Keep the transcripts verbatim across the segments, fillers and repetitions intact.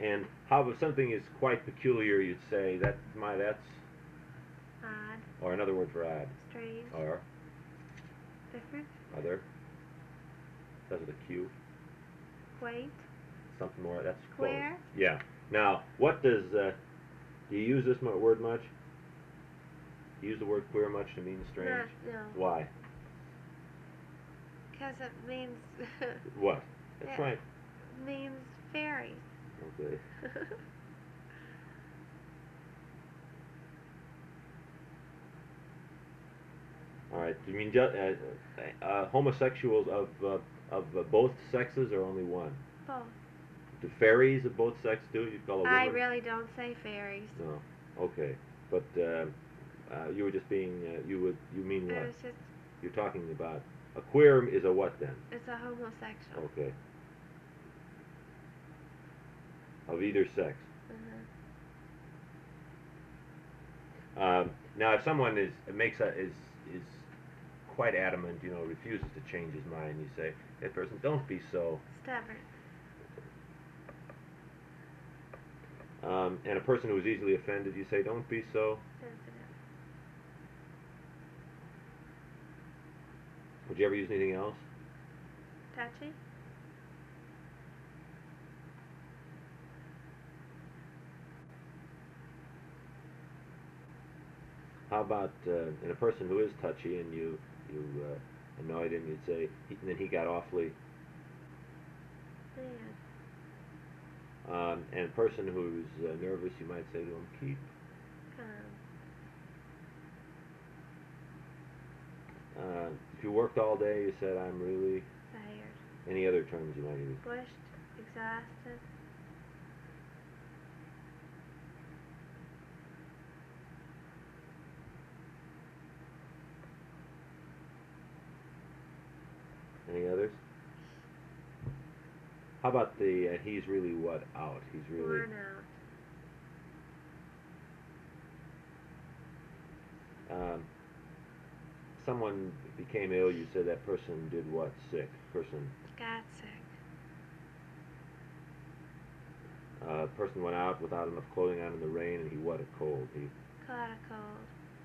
And how if something is quite peculiar, you'd say that my that's Odd. or another word for odd. Strange. Or Different. other. Starts with a Q. Quaint. Something more. That's close. Queer. Yeah. Now, what does uh, do you use this word much? Do you use the word queer much to mean strange? Not, no. Why? Because it means. What? That's it right. Means fairies. Okay. All right. Do you mean just, uh, uh, homosexuals of uh, of uh, both sexes or only one? Both. Do fairies of both sexes do it? You call a woman? I really don't say fairies. No. Okay. But uh, uh, you were just being. Uh, you would. You mean It what? was just. You're talking about a queer is a what then? It's a homosexual. Okay. Of either sex. Uh-huh. Um, now, if someone is makes a, is is quite adamant, you know, refuses to change his mind, you say, that person, don't be so. Stubborn. Um, and a person who is easily offended, you say, don't be so. Sensitive. Would you ever use anything else? Touchy. How about uh, in a person who is touchy and you you uh, annoyed him, you'd say, he, and then he got awfully. Mad. Um, and a person who's uh, nervous, you might say to him, keep. Calm. Uh, if you worked all day, you said, I'm really. Tired. Any other terms you might use? Bushed. Exhausted. Any others? How about the uh, he's really what out? He's really. Worn out. Um, someone became ill. You said that person did what? Sick. Person. Got sick. Uh, person went out without enough clothing on in the rain, and he what? A cold. He. Caught a cold.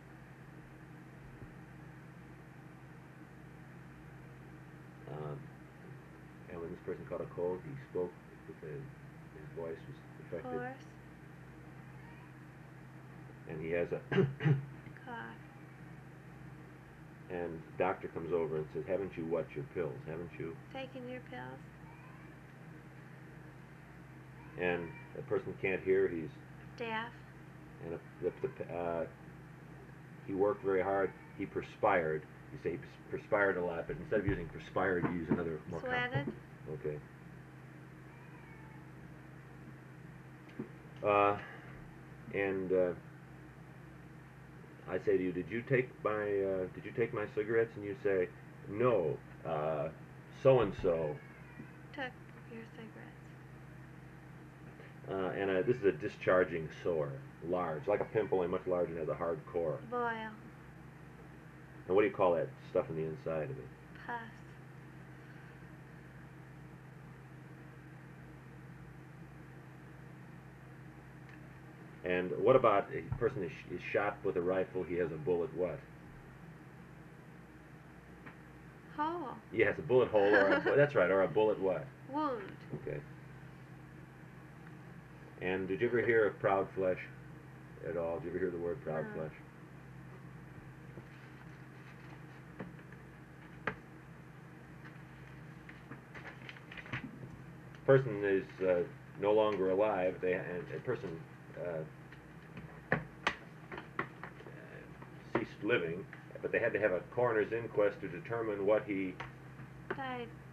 Um, and when this person caught a cold, he spoke with a, his voice was affected, Hoarse. and he has a. Cough. And the doctor comes over and says, "Haven't you what your pills? Haven't you?" Taking your pills. And a person can't hear. He's. Deaf. And a, the, the, uh, he worked very hard. He perspired. You say he perspired a lot, but instead of using perspired, you use another more common. Sweated. Okay. Uh, and uh, I say to you, did you take my uh, did you take my cigarettes? And you say, no. Uh, so and so. Took your cigarettes. Uh, and uh, this is a discharging sore, large, like a pimple, and much larger, and has a hard core. Boil. And what do you call that stuff on the inside of it? Pus. And what about a person is, is shot with a rifle? He has a bullet. What? Hole. Yes, a bullet hole, or a, that's right, or a bullet what? Wound. Okay. And did you ever hear of proud flesh at all? Did you ever hear the word proud No. flesh? Person is uh, no longer alive. They and a person uh, ceased living, but they had to have a coroner's inquest to determine what he Died